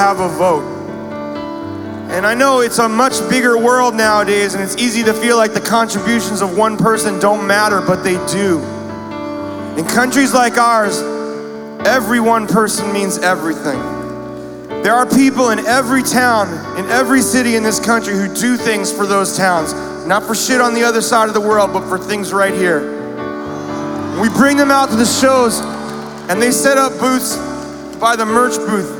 have a vote. And I know it's a much bigger world nowadays, and it's easy to feel like the contributions of one person don't matter, but they do. In countries like ours, every one person means everything. There are people in every town, in every city in this country who do things for those towns. Not for shit on the other side of the world, but for things right here. We bring them out to the shows, and they set up booths by the merch booth